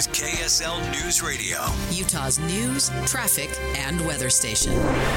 is KSL News Radio, Utah's news, traffic, and weather station.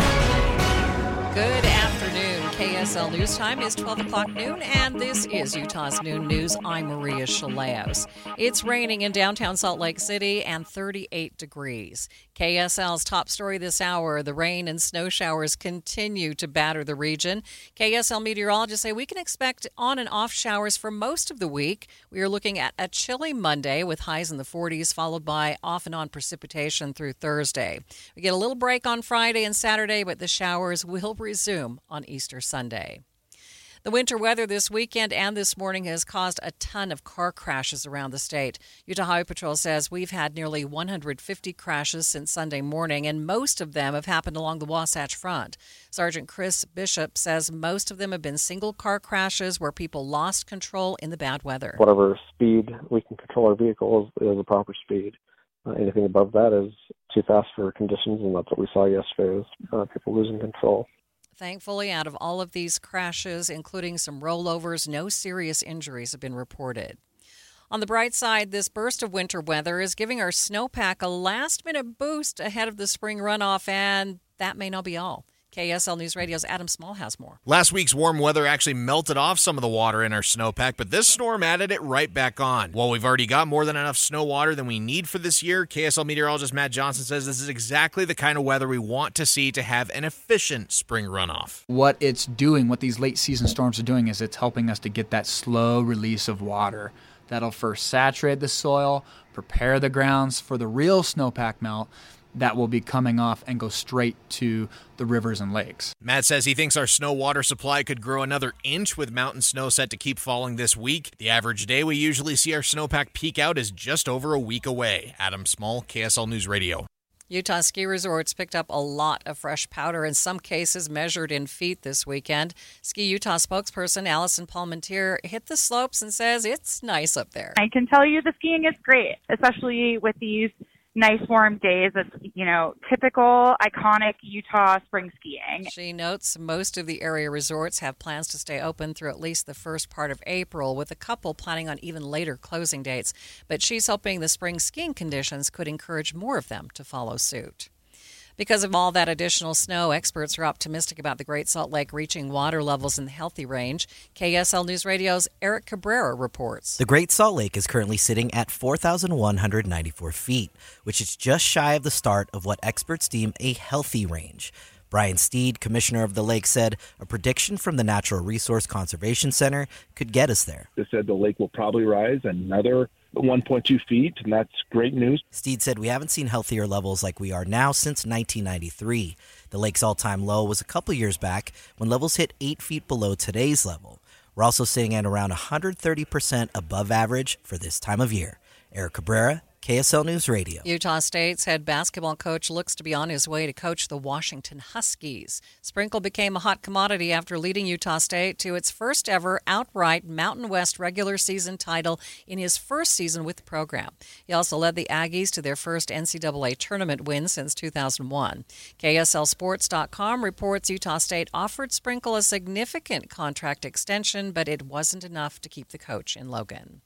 Good afternoon. KSL News Time is 12 o'clock noon, and this is Utah's Noon News. I'm Maria Chaleos. It's raining in downtown Salt Lake City and 38 degrees. KSL's top story this hour, the rain and snow showers continue to batter the region. KSL meteorologists say we can expect on and off showers for most of the week. We are looking at a chilly Monday with highs in the 40s, followed by off and on precipitation through Thursday. We get a little break on Friday and Saturday, but the showers will resume on Easter Sunday. The winter weather this weekend and this morning has caused a ton of car crashes around the state. Utah Highway Patrol says we've had nearly 150 crashes since Sunday morning, and most of them have happened along the Wasatch Front. Sergeant Chris Bishop says most of them have been single-car crashes where people lost control in the bad weather. Whatever speed we can control our vehicle is the proper speed. Anything above that is too fast for conditions, and that's what we saw yesterday, was people losing control. Thankfully, out of all of these crashes, including some rollovers, no serious injuries have been reported. On the bright side, this burst of winter weather is giving our snowpack a last-minute boost ahead of the spring runoff, and that may not be all. KSL News Radio's Adam Small has more. Last week's warm weather actually melted off some of the water in our snowpack, but this storm added it right back on. While we've already got more than enough snow water than we need for this year, KSL meteorologist Matt Johnson says this is exactly the kind of weather we want to see to have an efficient spring runoff. What it's doing, what these late season storms are doing, is it's helping us to get that slow release of water. That'll first saturate the soil, prepare the grounds for the real snowpack melt that will be coming off and go straight to the rivers and lakes. Matt says he thinks our snow water supply could grow another inch with mountain snow set to keep falling this week. The average day we usually see our snowpack peak out is just over a week away. Adam Small, KSL News Radio. Utah ski resorts picked up a lot of fresh powder, in some cases measured in feet this weekend. Ski Utah spokesperson Allison Palmentier hit the slopes and says it's nice up there. I can tell you the skiing is great, especially with these nice warm days. It's, typical, iconic Utah spring skiing. She notes most of the area resorts have plans to stay open through at least the first part of April, with a couple planning on even later closing dates. But she's hoping the spring skiing conditions could encourage more of them to follow suit. Because of all that additional snow, experts are optimistic about the Great Salt Lake reaching water levels in the healthy range. KSL News Radio's Eric Cabrera reports. The Great Salt Lake is currently sitting at 4,194 feet, which is just shy of the start of what experts deem a healthy range. Brian Steed, commissioner of the lake, said a prediction from the Natural Resource Conservation Center could get us there. They said the lake will probably rise another 1.2 feet, and that's great news. Steed said we haven't seen healthier levels like we are now since 1993. The lake's all-time low was a couple years back when levels hit 8 feet below today's level. We're also sitting at around 130% above average for this time of year. Eric Cabrera, KSL News Radio. Utah State's head basketball coach looks to be on his way to coach the Washington Huskies. Sprinkle became a hot commodity after leading Utah State to its first ever outright Mountain West regular season title in his first season with the program. He also led the Aggies to their first NCAA tournament win since 2001. KSLSports.com reports Utah State offered Sprinkle a significant contract extension, but it wasn't enough to keep the coach in Logan.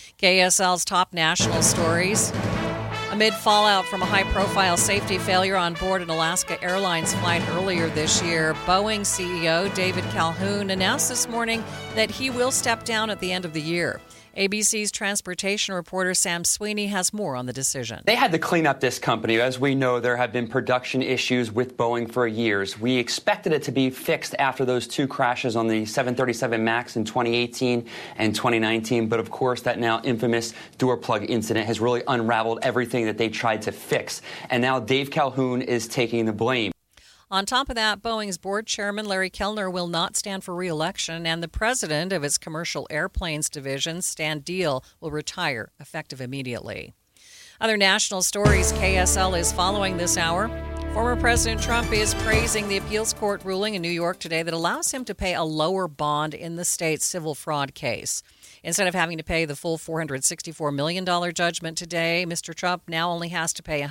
KSL's top national stories. Amid fallout from a high-profile safety failure on board an Alaska Airlines flight earlier this year, Boeing CEO David Calhoun announced this morning that he will step down at the end of the year. ABC's transportation reporter Sam Sweeney has more on the decision. They had to clean up this company. As we know, there have been production issues with Boeing for years. We expected it to be fixed after those two crashes on the 737 MAX in 2018 and 2019. But of course, that now infamous door plug incident has really unraveled everything that they tried to fix. And now Dave Calhoun is taking the blame. On top of that, Boeing's board chairman, Larry Kellner, will not stand for re-election, and the president of its commercial airplanes division, Stan Deal, will retire, effective immediately. Other national stories KSL is following this hour. Former President Trump is praising the appeals court ruling in New York today that allows him to pay a lower bond in the state's civil fraud case. Instead of having to pay the full $464 million judgment today, Mr. Trump now only has to pay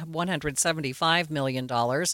$175 million.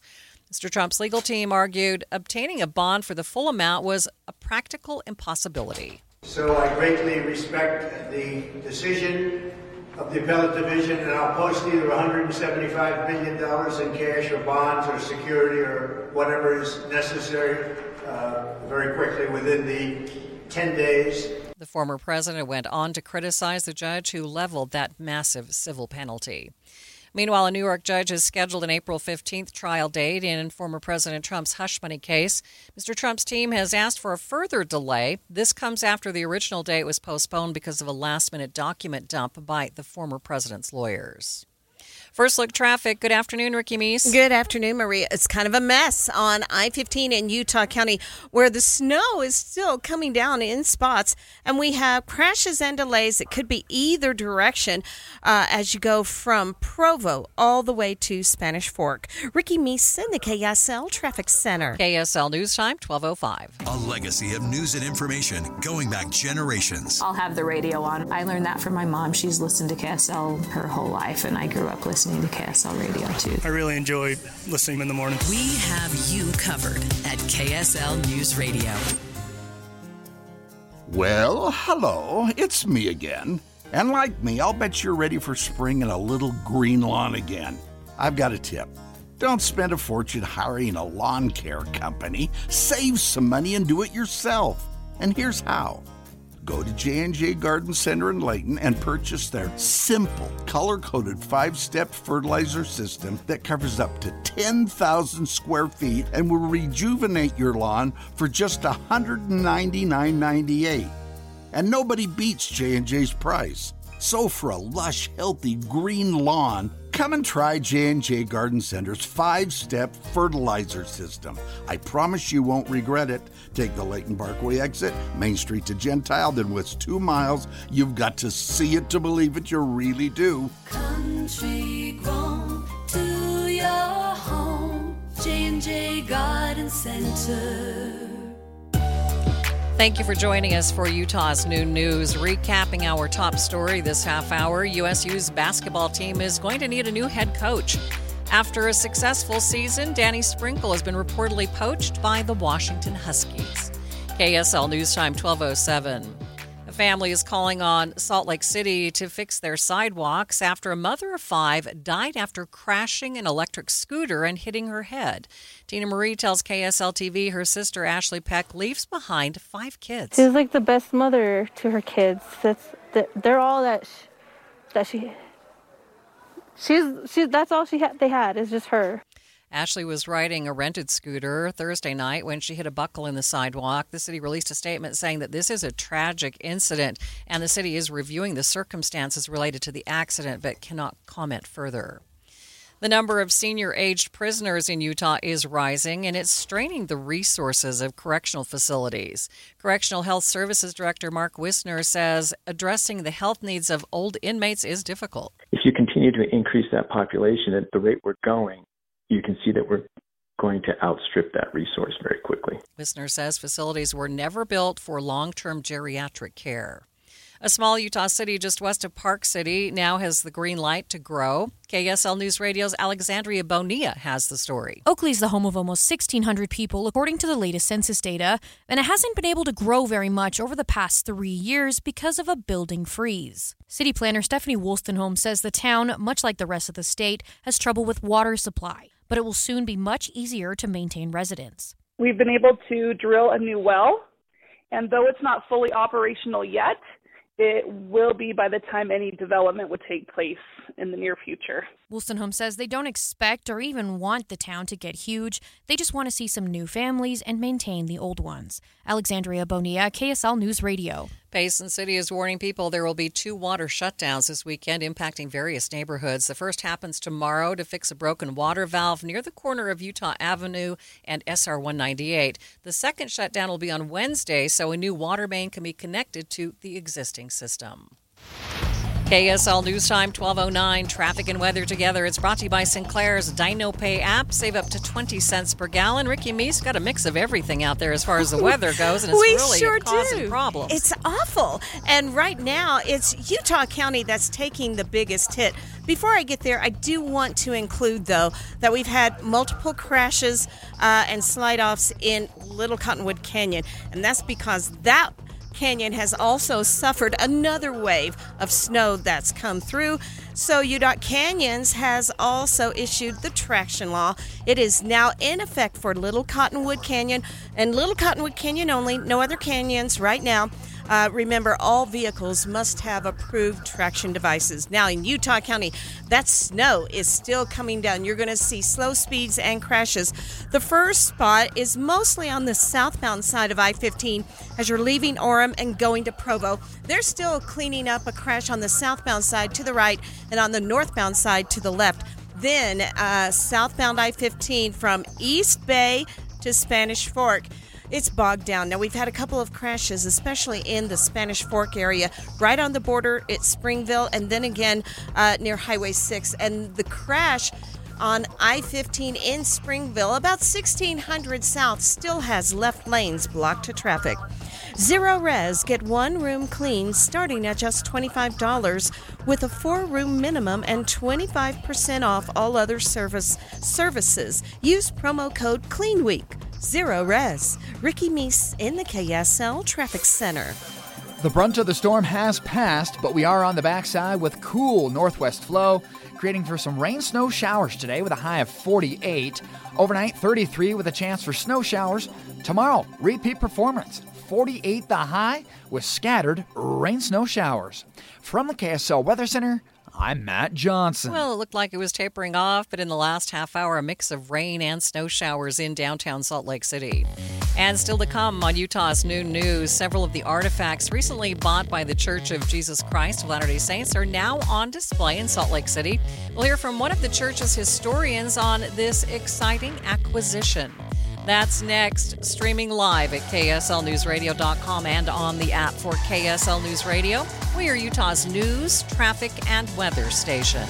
Mr. Trump's legal team argued obtaining a bond for the full amount was a practical impossibility. So I greatly respect the decision of the appellate division, and I'll post either $175 million in cash or bonds or security or whatever is necessary very quickly within the 10 days. The former president went on to criticize the judge who leveled that massive civil penalty. Meanwhile, a New York judge has scheduled an April 15th trial date in former President Trump's hush money case. Mr. Trump's team has asked for a further delay. This comes after the original date was postponed because of a last-minute document dump by the former president's lawyers. First Look Traffic. Good afternoon, Ricky Meese. Good afternoon, Maria. It's kind of a mess on I-15 in Utah County where the snow is still coming down in spots, and we have crashes and delays that could be either direction as you go from Provo all the way to Spanish Fork. Ricky Meese in the KSL Traffic Center. KSL News Time, 12:05. A legacy of news and information going back generations. I'll have the radio on. I learned that from my mom. She's listened to KSL her whole life, and I grew up listening to KSL radio too. I really enjoy listening in the morning. We have you covered at KSL News Radio. Well, hello, it's me again. And like me, I'll bet you're ready for spring and a little green lawn again. I've got a tip. Don't spend a fortune hiring a lawn care company. Save some money and do it yourself. And here's how. Go to J&J Garden Center in Layton and purchase their simple, color-coded 5-step fertilizer system that covers up to 10,000 square feet and will rejuvenate your lawn for just $199.98. And nobody beats J&J's price. So for a lush, healthy green lawn, come and try J&J Garden Center's 5-step fertilizer system. I promise you won't regret it. Take the Layton Parkway exit, Main Street to Gentile, then west 2 miles. You've got to see it to believe it, you really do. Country grown to your home, J&J Garden Center. Thank you for joining us for Utah's Noon News. Recapping our top story this half hour, USU's basketball team is going to need a new head coach. After a successful season, Danny Sprinkle has been reportedly poached by the Washington Huskies. KSL News Time, 12:07. A family is calling on Salt Lake City to fix their sidewalks after a mother of 5 died after crashing an electric scooter and hitting her head. Tina Marie tells KSL TV her sister Ashley Peck leaves behind 5 kids. She's like the best mother to her kids. They're all that's all they had is just her. Ashley was riding a rented scooter Thursday night when she hit a buckle in the sidewalk. The city released a statement saying that this is a tragic incident and the city is reviewing the circumstances related to the accident but cannot comment further. The number of senior-aged prisoners in Utah is rising, and it's straining the resources of correctional facilities. Correctional Health Services Director Mark Wisner says addressing the health needs of old inmates is difficult. If you continue to increase that population at the rate we're going, you can see that we're going to outstrip that resource very quickly. Wisner says facilities were never built for long-term geriatric care. A small Utah city just west of Park City now has the green light to grow. KSL News Radio's Alexandria Bonilla has the story. Oakley's the home of almost 1,600 people, according to the latest census data, and it hasn't been able to grow very much over the past 3 years because of a building freeze. City planner Stephanie Wolstenholme says the town, much like the rest of the state, has trouble with water supply, but it will soon be much easier to maintain residents. We've been able to drill a new well, and though it's not fully operational yet, it will be by the time any development would take place in the near future. Wolstenholme says they don't expect or even want the town to get huge. They just want to see some new families and maintain the old ones. Alexandria Bonilla, KSL News Radio. Payson City is warning people there will be 2 water shutdowns this weekend impacting various neighborhoods. The first happens tomorrow to fix a broken water valve near the corner of Utah Avenue and SR 198. The second shutdown will be on Wednesday, so a new water main can be connected to the existing system. KSL News Time, 12:09. Traffic and weather together. It's brought to you by Sinclair's DinoPay app. Save up to 20 cents per gallon. Ricky Meese got a mix of everything out there as far as the weather goes, and it's really causing problems. It's awful. And right now, it's Utah County that's taking the biggest hit. Before I get there, I do want to include, though, that we've had multiple crashes and slide-offs in Little Cottonwood Canyon, and that's because that Canyon has also suffered another wave of snow that's come through. So UDOT Canyons has also issued the traction law. It is now in effect for Little Cottonwood Canyon and Little Cottonwood Canyon only, no other canyons right now. Remember, all vehicles must have approved traction devices. Now, in Utah County, that snow is still coming down. You're going to see slow speeds and crashes. The first spot is mostly on the southbound side of I-15 as you're leaving Orem and going to Provo. They're still cleaning up a crash on the southbound side to the right and on the northbound side to the left. Then, southbound I-15 from East Bay to Spanish Fork. It's bogged down. Now, we've had a couple of crashes, especially in the Spanish Fork area, right on the border at Springville, and then again near Highway 6. And the crash on I-15 in Springville, about 1600 south, still has left lanes blocked to traffic. Zero Res, get one room clean starting at just $25 with a 4-room minimum and 25% off all other services. Use promo code CLEANWEEK. Zero Res. Ricky Meese in the KSL Traffic Center. The brunt of the storm has passed, but we are on the backside with cool northwest flow, creating for some rain snow showers today with a high of 48. Overnight, 33 with a chance for snow showers. Tomorrow, repeat performance. 48 the high with scattered rain snow showers. From the KSL Weather Center, I'm Matt Johnson. Well, it looked like it was tapering off, but in the last half hour, a mix of rain and snow showers in downtown Salt Lake City. And still to come on Utah's Noon News, several of the artifacts recently bought by the Church of Jesus Christ of Latter-day Saints are now on display in Salt Lake City. We'll hear from one of the church's historians on this exciting acquisition. That's next, streaming live at KSLNewsRadio.com and on the app for KSL News Radio. We are Utah's news, traffic, and weather station.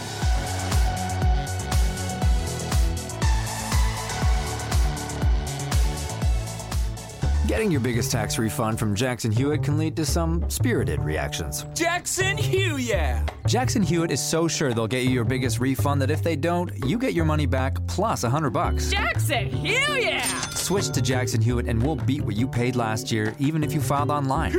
Getting your biggest tax refund from Jackson Hewitt can lead to some spirited reactions. Jackson Hewitt, yeah! Jackson Hewitt is so sure they'll get you your biggest refund that if they don't, you get your money back plus $100. Jackson Hewitt, yeah! Switch to Jackson Hewitt and we'll beat what you paid last year, even if you filed online.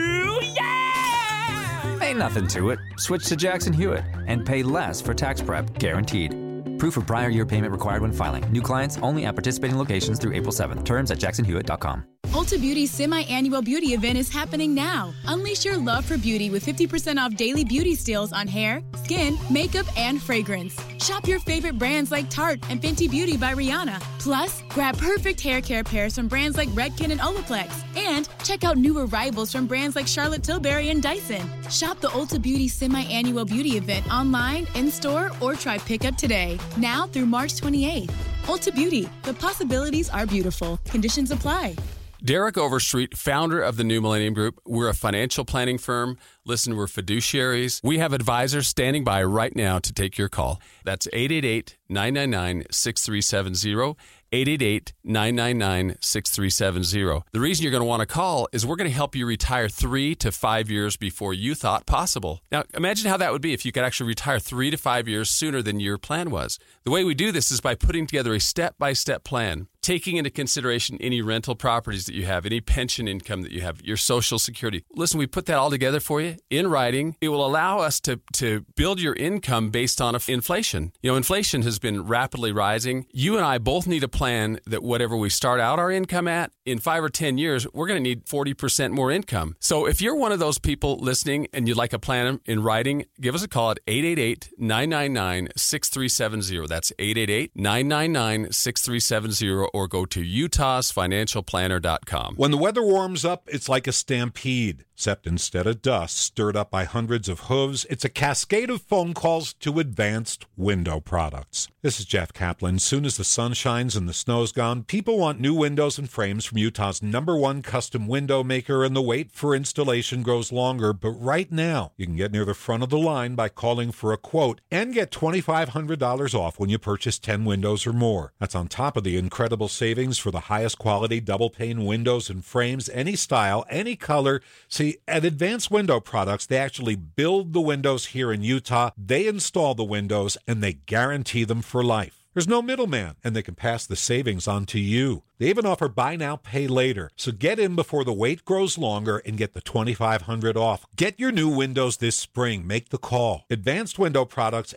Yeah! Ain't nothing to it. Switch to Jackson Hewitt and pay less for tax prep, guaranteed. Proof of prior year payment required when filing. New clients only at participating locations through April 7th. Terms at jacksonhewitt.com. Ulta Beauty's semi-annual beauty event is happening now. Unleash your love for beauty with 50% off daily beauty steals on hair, skin, makeup, and fragrance. Shop your favorite brands like Tarte and Fenty Beauty by Rihanna. Plus, grab perfect hair care pairs from brands like Redken and Olaplex. And check out new arrivals from brands like Charlotte Tilbury and Dyson. Shop the Ulta Beauty semi-annual beauty event online, in-store, or try pickup today. Now through March 28th. Ulta Beauty. The possibilities are beautiful. Conditions apply. Derek Overstreet, founder of the New Millennium Group. We're a financial planning firm. Listen, we're fiduciaries. We have advisors standing by right now to take your call. That's 888-999-6370. 888-999-6370. The reason you're going to want to call is we're going to help you retire 3 to 5 years before you thought possible. Now, imagine how that would be if you could actually retire 3 to 5 years sooner than your plan was. The way we do this is by putting together a step-by-step plan, taking into consideration any rental properties that you have, any pension income that you have, your Social Security. Listen, we put that all together for you in writing. It will allow us to build your income based on inflation. You know, inflation has been rapidly rising. You and I both need a plan that whatever we start out our income at, in 5 or 10 years, we're going to need 40% more income. So if you're one of those people listening and you'd like a plan in writing, give us a call at 888-999-6370. That's 888-999-6370, or go to utahsfinancialplanner.com. When the weather warms up, it's like a stampede, except instead of dust stirred up by hundreds of hooves, it's a cascade of phone calls to Advanced Window Products. This is Jeff Kaplan. Soon as the sun shines and the snow's gone, people want new windows and frames from Utah's #1 custom window maker, and the wait for installation grows longer. But right now, you can get near the front of the line by calling for a quote and get $2,500 off when you purchase 10 windows or more. That's on top of the incredible savings for the highest quality double-pane windows and frames, any style, any color. See, at Advanced Window Products, they actually build the windows here in Utah, they install the windows, and they guarantee them for life. There's no middleman, and they can pass the savings on to you. They even offer buy now, pay later. So get in before the wait grows longer and get the $2,500 off. Get your new windows this spring. Make the call. Advanced Window Products,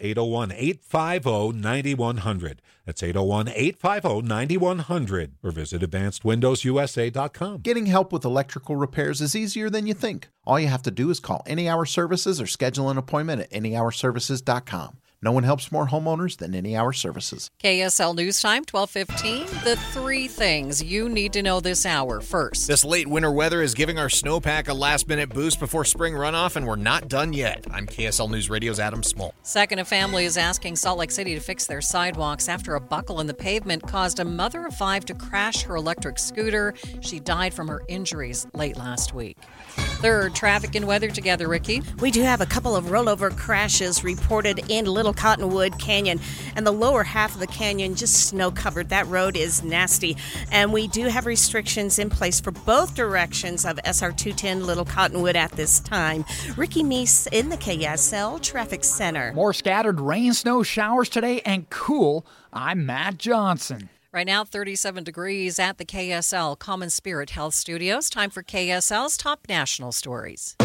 801-850-9100. That's 801-850-9100. Or visit AdvancedWindowsUSA.com. Getting help with electrical repairs is easier than you think. All you have to do is call Any Hour Services or schedule an appointment at anyhourservices.com. No one helps more homeowners than Any Hour Services. KSL News Time, 12:15. The three things you need to know this hour. First, this late winter weather is giving our snowpack a last-minute boost before spring runoff, and we're not done yet. I'm KSL News Radio's Adam Small. Second, a family is asking Salt Lake City to fix their sidewalks after a buckle in the pavement caused a mother of 5 to crash her electric scooter. She died from her injuries late last week. Third, traffic and weather together, Ricky. We do have a couple of rollover crashes reported in Little Cottonwood Canyon, and the lower half of the canyon just snow-covered. That road is nasty, and we do have restrictions in place for both directions of SR 210 Little Cottonwood at this time. Ricky Meese in the KSL Traffic Center. More scattered rain, snow showers today, and cool. I'm Matt Johnson. Right now, 37 degrees at the KSL Common Spirit Health Studios. Time for KSL's top national stories.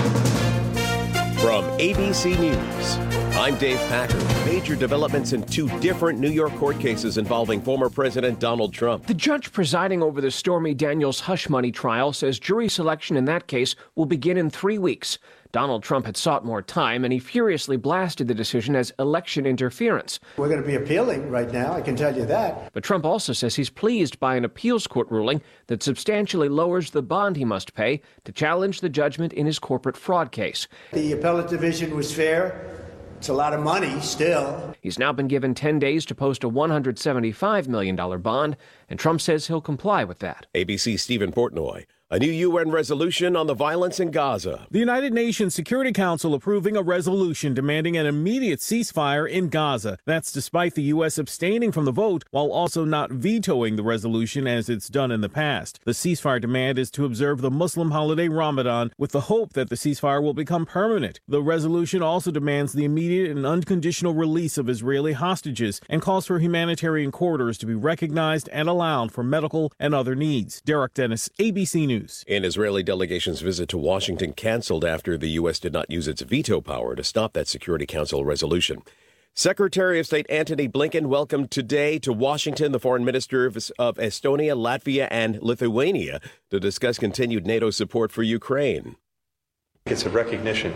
From ABC News, I'm Dave Packer. Major developments in 2 different New York court cases involving former President Donald Trump. The judge presiding over the Stormy Daniels hush money trial says jury selection in that case will begin in 3 weeks. Donald Trump had sought more time, and he furiously blasted the decision as election interference. We're going to be appealing right now, I can tell you that. But Trump also says he's pleased by an appeals court ruling that substantially lowers the bond he must pay to challenge the judgment in his corporate fraud case. The appellate division was fair. It's a lot of money still. He's now been given 10 days to post a $175 million bond, and Trump says he'll comply with that. ABC's Stephen Portnoy. A new UN resolution on the violence in Gaza. The United Nations Security Council approving a resolution demanding an immediate ceasefire in Gaza. That's despite the U.S. abstaining from the vote while also not vetoing the resolution as it's done in the past. The ceasefire demand is to observe the Muslim holiday Ramadan with the hope that the ceasefire will become permanent. The resolution also demands the immediate and unconditional release of Israeli hostages and calls for humanitarian corridors to be recognized and allowed for medical and other needs. Derek Dennis, ABC News. An Israeli delegation's visit to Washington canceled after the U.S. did not use its veto power to stop that Security Council resolution. Secretary of State Antony Blinken welcomed today to Washington the foreign ministers of Estonia, Latvia, and Lithuania to discuss continued NATO support for Ukraine. It's a recognition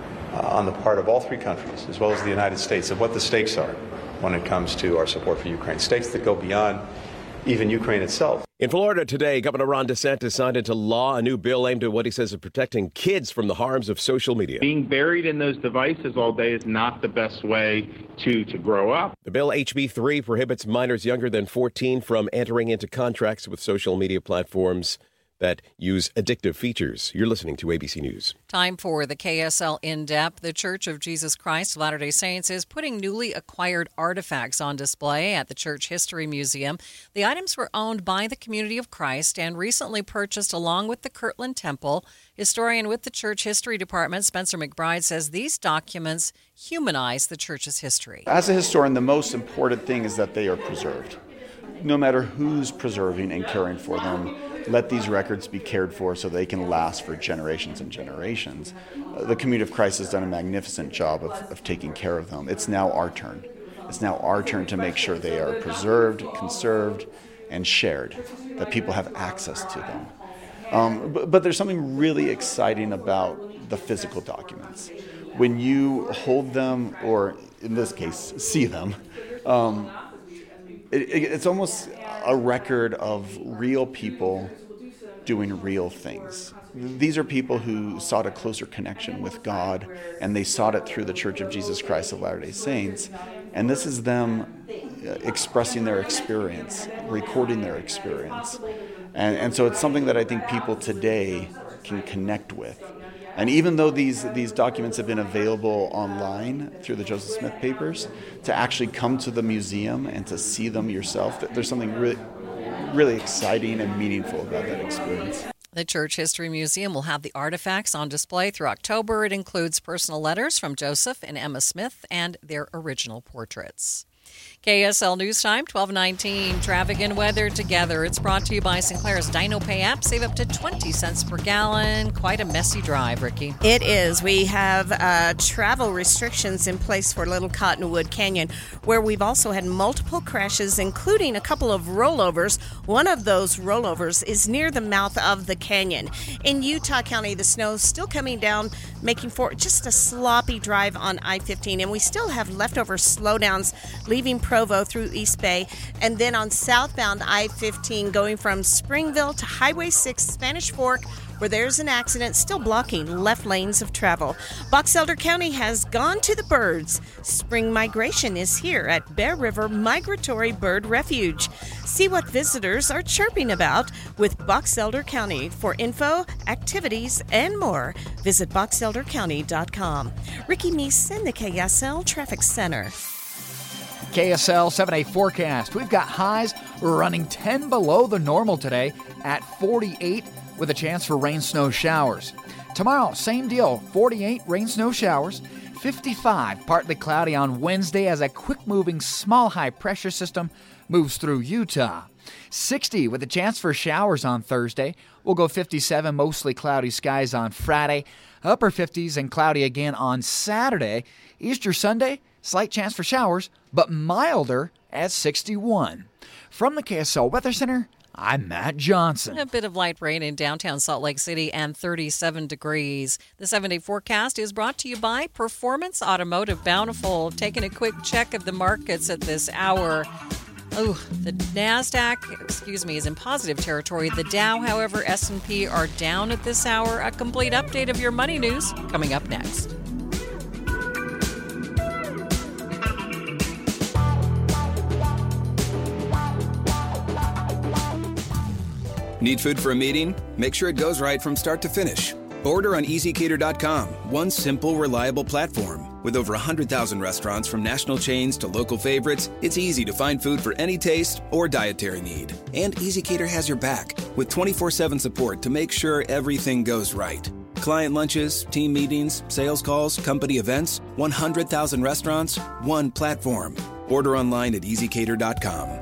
on the part of all 3 countries, as well as the United States, of what the stakes are when it comes to our support for Ukraine. Stakes that go beyond even Ukraine itself. In Florida today, Governor Ron DeSantis signed into law a new bill aimed at what he says is protecting kids from the harms of social media. Being buried in those devices all day is not the best way to grow up. The bill, HB 3, prohibits minors younger than 14 from entering into contracts with social media platforms that use addictive features. You're listening to ABC News. Time for the KSL In-Depth. The Church of Jesus Christ of Latter-day Saints is putting newly acquired artifacts on display at the Church History Museum. The items were owned by the Community of Christ and recently purchased along with the Kirtland Temple. Historian with the Church History Department, Spencer McBride, says these documents humanize the Church's history. As a historian, the most important thing is that they are preserved. No matter who's preserving and caring for them, let these records be cared for so they can last for generations and generations. The Community of Christ has done a magnificent job of taking care of them. It's now our turn. It's now our turn to make sure they are preserved, conserved, and shared, that people have access to them. But there's something really exciting about the physical documents. When you hold them, or in this case, see them, it's almost a record of real people doing real things. These are people who sought a closer connection with God, and they sought it through the Church of Jesus Christ of Latter-day Saints. And this is them expressing their experience, recording their experience. And so it's something that I think people today can connect with. And even though these documents have been available online through the Joseph Smith papers, to actually come to the museum and to see them yourself, there's something really exciting and meaningful about that experience. The Church History Museum will have the artifacts on display through October. It includes personal letters from Joseph and Emma Smith and their original portraits. KSL News Time, 12:19. Traffic and weather together. It's brought to you by Sinclair's DinoPay app. Save up to 20 cents per gallon. Quite a messy drive, Ricky. It is. We have travel restrictions in place for Little Cottonwood Canyon, where we've also had multiple crashes, including a couple of rollovers. One of those rollovers is near the mouth of the canyon. In Utah County, the snow is still coming down, making for just a sloppy drive on I-15, and we still have leftover slowdowns leaving Provo through East Bay, and then on southbound I-15 going from Springville to Highway 6 Spanish Fork, where there's an accident still blocking left lanes of travel. Box Elder County has gone to the birds. Spring migration is here at Bear River Migratory Bird Refuge. See what visitors are chirping about with Box Elder County. For info, activities, and more, visit boxeldercounty.com. Ricky Meese in the KSL Traffic Center. KSL 7-day forecast. We've got highs running 10 below the normal today at 48 with a chance for rain, snow showers. Tomorrow, same deal, 48 rain, snow showers. 55 partly cloudy on Wednesday as a quick-moving small high pressure system moves through Utah. 60 with a chance for showers on Thursday. We'll go 57, mostly cloudy skies on Friday. Upper 50s and cloudy again on Saturday. Easter Sunday, slight chance for showers, but milder at 61. From the KSL Weather Center, I'm Matt Johnson. A bit of light rain in downtown Salt Lake City and 37 degrees. The 7-day forecast is brought to you by Performance Automotive Bountiful. Taking a quick check of the markets at this hour. Oh, the NASDAQ, is in positive territory. The Dow, however, S&P are down at this hour. A complete update of your money news coming up next. Need food for a meeting? Make sure it goes right from start to finish. Order on EasyCater.com, one simple, reliable platform. With over 100,000 restaurants from national chains to local favorites, it's easy to find food for any taste or dietary need. And EasyCater has your back with 24/7 support to make sure everything goes right. Client lunches, team meetings, sales calls, company events, 100,000 restaurants, one platform. Order online at EasyCater.com.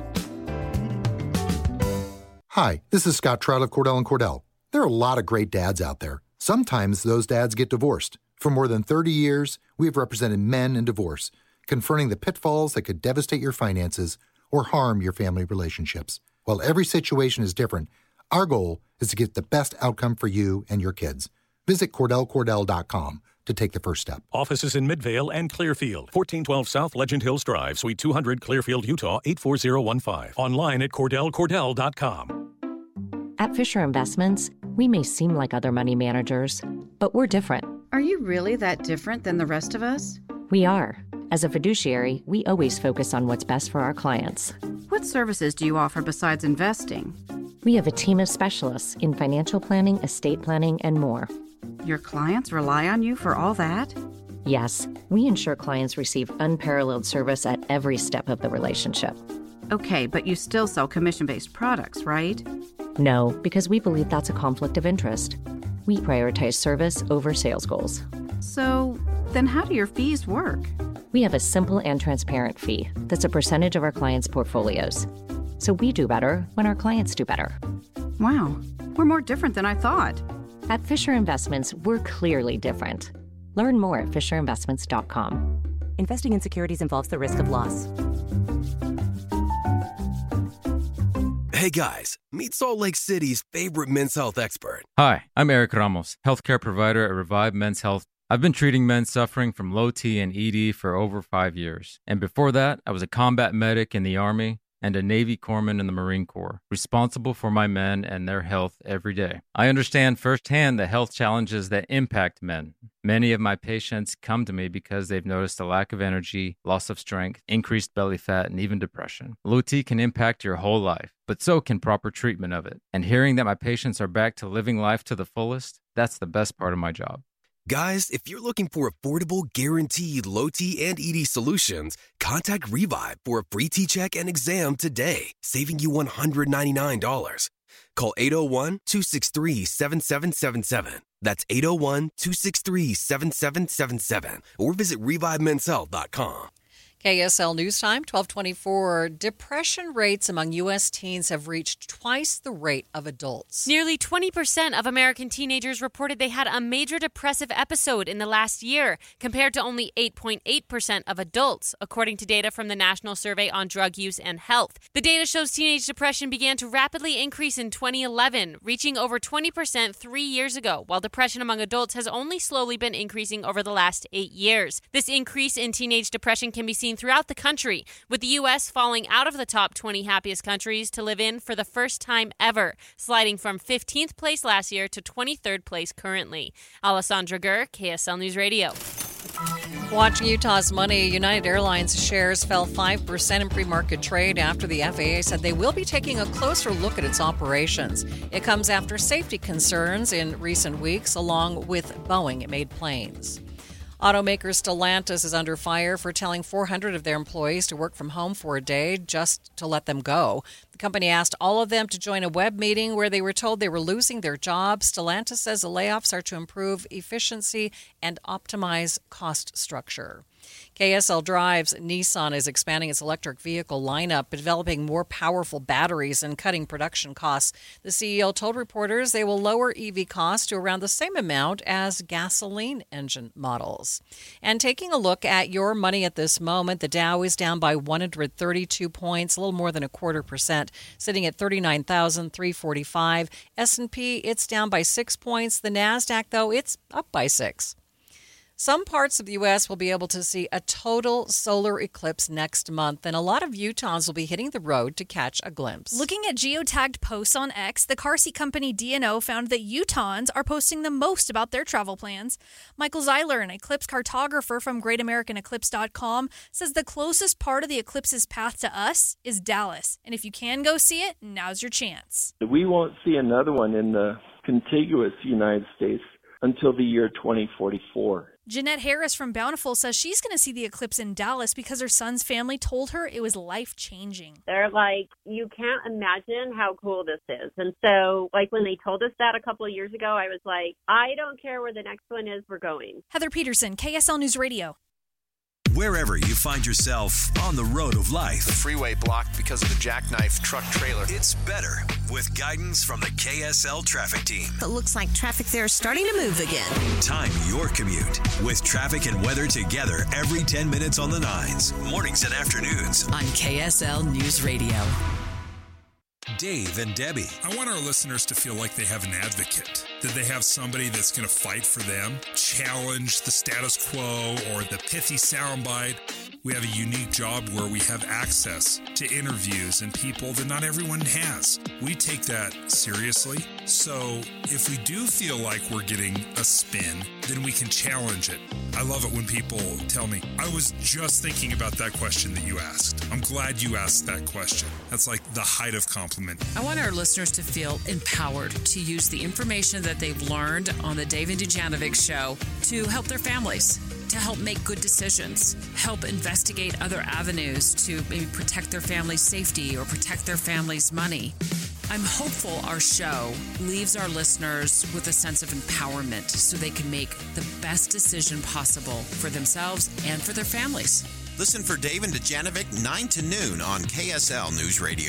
Hi, this is Scott Trout of Cordell & Cordell. There are a lot of great dads out there. Sometimes those dads get divorced. For more than 30 years, we have represented men in divorce, confronting the pitfalls that could devastate your finances or harm your family relationships. While every situation is different, our goal is to get the best outcome for you and your kids. Visit CordellCordell.com to take the first step. Offices in Midvale and Clearfield. 1412 South Legend Hills Drive, Suite 200, Clearfield, Utah, 84015. Online at CordellCordell.com. At Fisher Investments, we may seem like other money managers, but we're different. Are you really that different than the rest of us? We are. As a fiduciary, we always focus on what's best for our clients. What services do you offer besides investing? We have a team of specialists in financial planning, estate planning, and more. Your clients rely on you for all that? Yes, we ensure clients receive unparalleled service at every step of the relationship. Okay, but you still sell commission-based products, right? No, because we believe that's a conflict of interest. We prioritize service over sales goals. So, then how do your fees work? We have a simple and transparent fee that's a percentage of our clients' portfolios. So we do better when our clients do better. Wow, we're more different than I thought. At Fisher Investments, we're clearly different. Learn more at FisherInvestments.com. Investing in securities involves the risk of loss. Hey guys, meet Salt Lake City's favorite men's health expert. Hi, I'm Eric Ramos, healthcare provider at Revive Men's Health. I've been treating men suffering from low T and ED for over 5 years. And before that, I was a combat medic in the Army and a Navy corpsman in the Marine Corps, responsible for my men and their health every day. I understand firsthand the health challenges that impact men. Many of my patients come to me because they've noticed a lack of energy, loss of strength, increased belly fat, and even depression. Low T can impact your whole life, but so can proper treatment of it. And hearing that my patients are back to living life to the fullest, that's the best part of my job. Guys, if you're looking for affordable, guaranteed low T and ED solutions, contact Revive for a free T-check and exam today, saving you $199. Call 801-263-7777. That's 801-263-7777. Or visit ReviveMen'sHealth.com. KSL News Time, 1224. Depression rates among U.S. teens have reached twice the rate of adults. Nearly 20% of American teenagers reported they had a major depressive episode in the last year, compared to only 8.8% of adults, according to data from the National Survey on Drug Use and Health. The data shows teenage depression began to rapidly increase in 2011, reaching over 20% 3 years ago, while depression among adults has only slowly been increasing over the last 8 years. This increase in teenage depression can be seen throughout the country, with the U.S. falling out of the top 20 happiest countries to live in for the first time ever, sliding from 15th place last year to 23rd place currently. Alessandra Gurr, KSL News Radio. Watching Utah's money, United Airlines shares fell 5% in pre-market trade after the FAA said they will be taking a closer look at its operations. It comes after safety concerns in recent weeks, along with Boeing-made planes. Automaker Stellantis is under fire for telling 400 of their employees to work from home for a day just to let them go. The company asked all of them to join a web meeting where they were told they were losing their jobs. Stellantis says the layoffs are to improve efficiency and optimize cost structure. KSL Drives Nissan is expanding its electric vehicle lineup, developing more powerful batteries and cutting production costs. The CEO told reporters they will lower EV costs to around the same amount as gasoline engine models. And taking a look at your money at this moment, the Dow is down by 132 points, a little more than 0.25%, sitting at 39,345. S&P, it's down by 6 points. The NASDAQ, though, it's up by 6. Some parts of the U.S. will be able to see a total solar eclipse next month, and a lot of Utahns will be hitting the road to catch a glimpse. Looking at geotagged posts on X, the car seat company D&O found that Utahns are posting the most about their travel plans. Michael Zeiler, an eclipse cartographer from GreatAmericanEclipse.com, says the closest part of the eclipse's path to us is Dallas, and if you can go see it, now's your chance. We won't see another one in the contiguous United States until the year 2044. Jeanette Harris from Bountiful says she's going to see the eclipse in Dallas because her son's family told her it was life-changing. They're like, you can't imagine how cool this is. And so, like, when they told us that a couple of years ago, I was like, I don't care where the next one is, we're going. Heather Peterson, KSL News Radio. Wherever you find yourself on the road of life. The freeway blocked because of the jackknife truck trailer. It's better with guidance from the KSL traffic team. It looks like traffic there is starting to move again. Time your commute with traffic and weather together every 10 minutes on the 9s, mornings and afternoons. On KSL News Radio. Dave and Debbie. I want our listeners to feel like they have an advocate, that they have somebody that's going to fight for them, challenge the status quo or the pithy soundbite. We have a unique job where we have access to interviews and people that not everyone has. We take that seriously. So if we do feel like we're getting a spin, then we can challenge it. I love it when people tell me, I was just thinking about that question that you asked. I'm glad you asked that question. That's like the height of compliment. I want our listeners to feel empowered to use the information that they've learned on the Dave and Dujanovic show to help their families, to help make good decisions, help investigate other avenues to maybe protect their family's safety or protect their family's money. I'm hopeful our show leaves our listeners with a sense of empowerment so they can make the best decision possible for themselves and for their families. Listen for Dave and Dujanovic 9 to noon on KSL News Radio.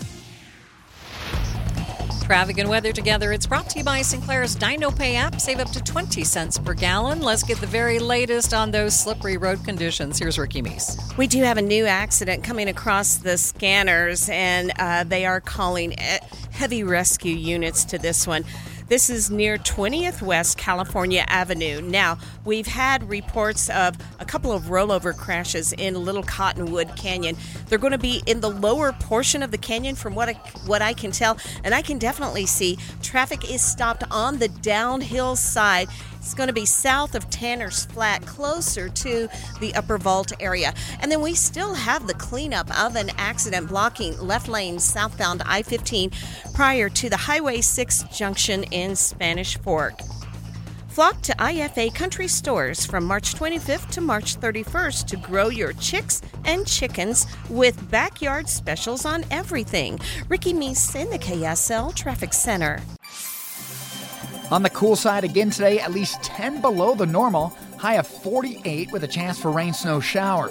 Traffic and weather together. It's brought to you by Sinclair's DinoPay app. Save up to 20 cents per gallon. Let's get the very latest on those slippery road conditions. Here's Ricky Meese. We do have a new accident coming across the scanners, and they are calling heavy rescue units to this one. This is near 20th West California Avenue. Now, we've had reports of a couple of rollover crashes in Little Cottonwood Canyon. They're going to be in the lower portion of the canyon from what I can tell, and I can definitely see traffic is stopped on the downhill side. It's going to be south of Tanner's Flat, closer to the Upper Vault area. And then we still have the cleanup of an accident blocking left lane southbound I-15 prior to the Highway 6 junction in Spanish Fork. Flock to IFA Country Stores from March 25th to March 31st to grow your chicks and chickens with backyard specials on everything. Ricky Meese in the KSL Traffic Center. On the cool side again today, at least 10 below the normal, high of 48 with a chance for rain, snow showers.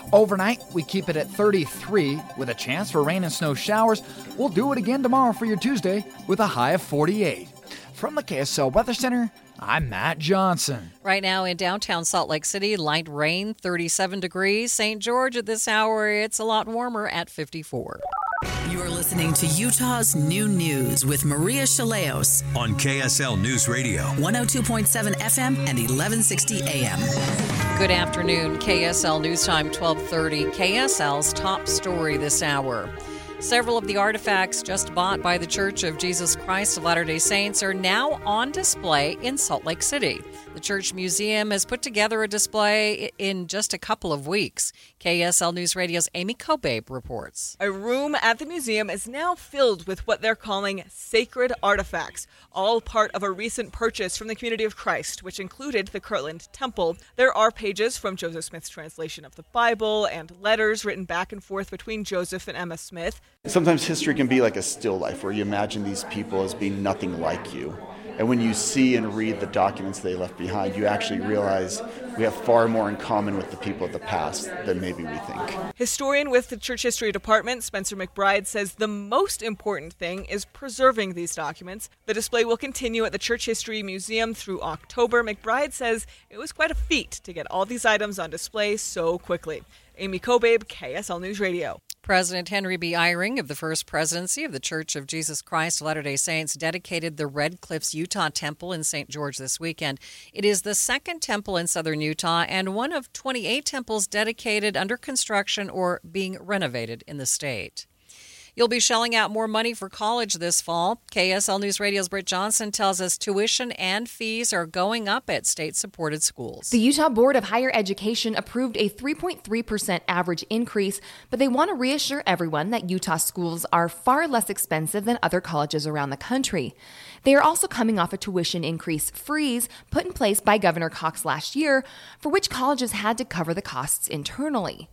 Overnight, we keep it at 33 with a chance for rain and snow showers. We'll do it again tomorrow for your Tuesday with a high of 48. From the KSL Weather Center, I'm Matt Johnson. Right now in downtown Salt Lake City, light rain, 37 degrees. St. George at this hour, it's a lot warmer at 54. You're listening to Utah's New News with Maria Shilaos on KSL News Radio, 102.7 FM and 1160 AM. Good afternoon. KSL News Time, 1230. KSL's top story this hour. Several of the artifacts just bought by the Church of Jesus Christ of Latter-day Saints are now on display in Salt Lake City. The Church Museum has put together a display in just a couple of weeks. KSL News Radio's Amy Kobabe reports. A room at the museum is now filled with what they're calling sacred artifacts, all part of a recent purchase from the Community of Christ, which included the Kirtland Temple. There are pages from Joseph Smith's translation of the Bible and letters written back and forth between Joseph and Emma Smith. Sometimes history can be like a still life where you imagine these people as being nothing like you. And when you see and read the documents they left behind, you actually realize we have far more in common with the people of the past than maybe we think. Historian with the Church History Department, Spencer McBride, says the most important thing is preserving these documents. The display will continue at the Church History Museum through October. McBride says it was quite a feat to get all these items on display so quickly. Amy Kobabe, KSL News Radio. President Henry B. Eyring of the First Presidency of the Church of Jesus Christ of Latter-day Saints dedicated the Red Cliffs, Utah Temple in St. George this weekend. It is the second temple in southern Utah and one of 28 temples dedicated, under construction, or being renovated in the state. You'll be shelling out more money for college this fall. KSL News Radio's Britt Johnson tells us tuition and fees are going up at state-supported schools. The Utah Board of Higher Education approved a 3.3% average increase, but they want to reassure everyone that Utah schools are far less expensive than other colleges around the country. They are also coming off a tuition increase freeze put in place by Governor Cox last year, for which colleges had to cover the costs internally.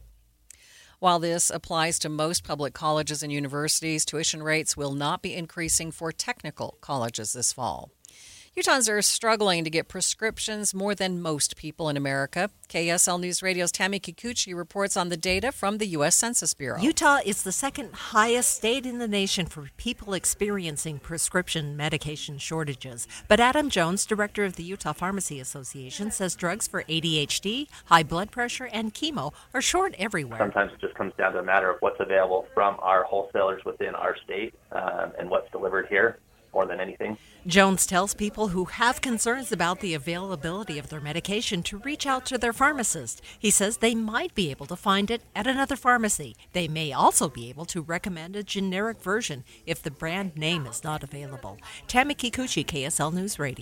While this applies to most public colleges and universities, tuition rates will not be increasing for technical colleges this fall. Utahns are struggling to get prescriptions more than most people in America. KSL News Radio's Tammy Kikuchi reports on the data from the U.S. Census Bureau. Utah is the second highest state in the nation for people experiencing prescription medication shortages. But Adam Jones, director of the Utah Pharmacy Association, says drugs for ADHD, high blood pressure, and chemo are short everywhere. Sometimes it just comes down to a matter of what's available from our wholesalers within our state and what's delivered here. More than anything. Jones tells people who have concerns about the availability of their medication to reach out to their pharmacist. He says they might be able to find it at another pharmacy. They may also be able to recommend a generic version if the brand name is not available. Tammy Kikuchi, KSL News Radio.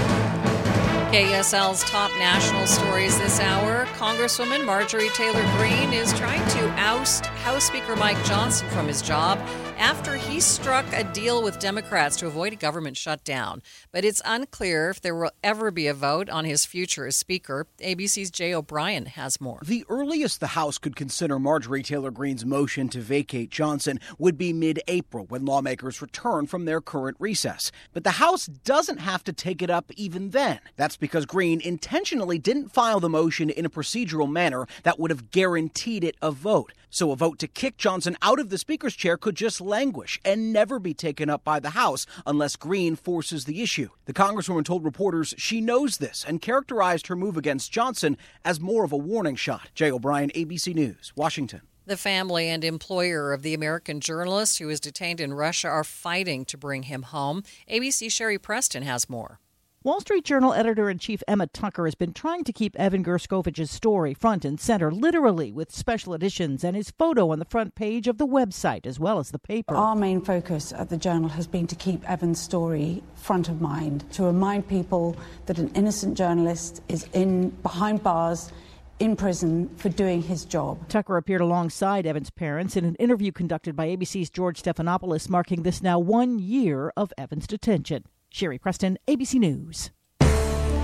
KSL's top national stories this hour. Congresswoman Marjorie Taylor Greene is trying to oust House Speaker Mike Johnson from his job after he struck a deal with Democrats to avoid a government shutdown. But it's unclear if there will ever be a vote on his future as Speaker. ABC's Jay O'Brien has more. The earliest the House could consider Marjorie Taylor Greene's motion to vacate Johnson would be mid-April when lawmakers return from their current recess. But the House doesn't have to take it up even then. That's because Greene intentionally didn't file the motion in a procedural manner that would have guaranteed it a vote. So a vote to kick Johnson out of the Speaker's chair could just languish and never be taken up by the House unless Greene forces the issue. The Congresswoman told reporters she knows this and characterized her move against Johnson as more of a warning shot. Jay O'Brien, ABC News, Washington. The family and employer of the American journalist who is detained in Russia are fighting to bring him home. ABC's Sherry Preston has more. Wall Street Journal editor-in-chief Emma Tucker has been trying to keep Evan Gershkovich's story front and center, literally, with special editions and his photo on the front page of the website as well as the paper. Our main focus at the Journal has been to keep Evan's story front of mind, to remind people that an innocent journalist is behind bars, in prison for doing his job. Tucker appeared alongside Evan's parents in an interview conducted by ABC's George Stephanopoulos, marking this now 1 year of Evan's detention. Sherry Preston, ABC News.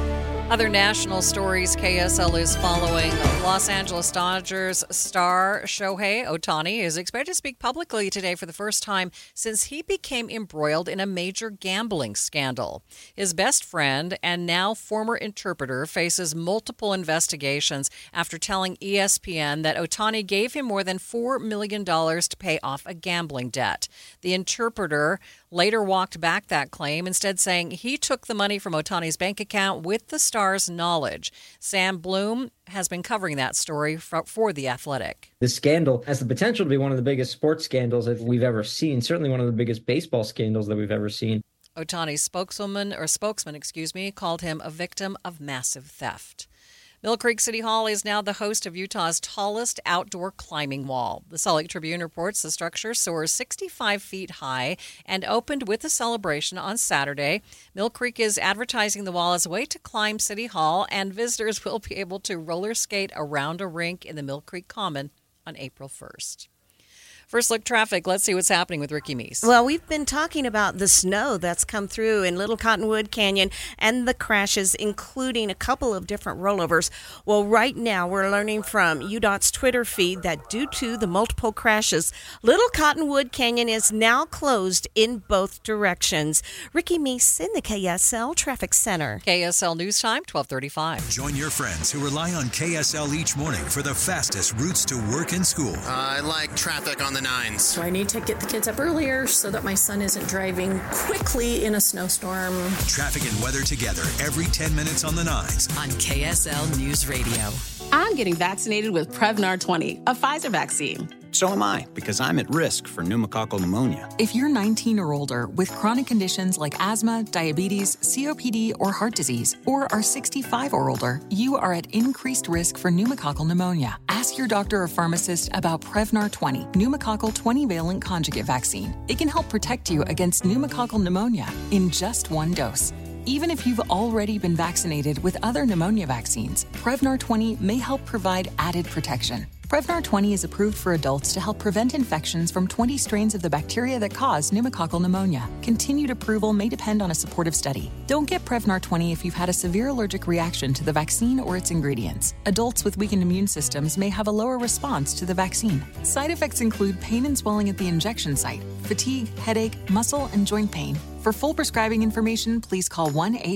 Other national stories KSL is following. Los Angeles Dodgers star Shohei Ohtani is expected to speak publicly today for the first time since he became embroiled in a major gambling scandal. His best friend and now former interpreter faces multiple investigations after telling ESPN that Ohtani gave him more than $4 million to pay off a gambling debt. The interpreter later walked back that claim, instead saying he took the money from Ohtani's bank account with the star's knowledge. Sam Bloom has been covering that story for The Athletic. The scandal has the potential to be one of the biggest sports scandals that we've ever seen, certainly one of the biggest baseball scandals that we've ever seen. Ohtani's spokesman, called him a victim of massive theft. Mill Creek City Hall is now the host of Utah's tallest outdoor climbing wall. The Salt Lake Tribune reports the structure soars 65 feet high and opened with a celebration on Saturday. Mill Creek is advertising the wall as a way to climb City Hall, and visitors will be able to roller skate around a rink in the Mill Creek Common on April 1st. First look traffic. Let's see what's happening with Ricky Meese. Well, we've been talking about the snow that's come through in Little Cottonwood Canyon and the crashes, including a couple of different rollovers. Well, right now we're learning from UDOT's Twitter feed that due to the multiple crashes, Little Cottonwood Canyon is now closed in both directions. Ricky Meese in the KSL Traffic Center. KSL News Time, 12:35. Join your friends who rely on KSL each morning for the fastest routes to work and school. I like traffic on the 9s. So I need to get the kids up earlier so that my son isn't driving quickly in a snowstorm. Traffic and weather together every 10 minutes on the 9s. On KSL News Radio. I'm getting vaccinated with Prevnar 20, a Pfizer vaccine. So am I, because I'm at risk for pneumococcal pneumonia. If you're 19 or older with chronic conditions like asthma, diabetes, COPD, or heart disease, or are 65 or older, you are at increased risk for pneumococcal pneumonia. Ask your doctor or pharmacist about Prevnar 20, pneumococcal 20-valent conjugate vaccine. It can help protect you against pneumococcal pneumonia in just one dose. Even if you've already been vaccinated with other pneumonia vaccines, Prevnar 20 may help provide added protection. Prevnar 20 is approved for adults to help prevent infections from 20 strains of the bacteria that cause pneumococcal pneumonia. Continued approval may depend on a supportive study. Don't get Prevnar 20 if you've had a severe allergic reaction to the vaccine or its ingredients. Adults with weakened immune systems may have a lower response to the vaccine. Side effects include pain and swelling at the injection site, fatigue, headache, muscle, and joint pain. For full prescribing information, please call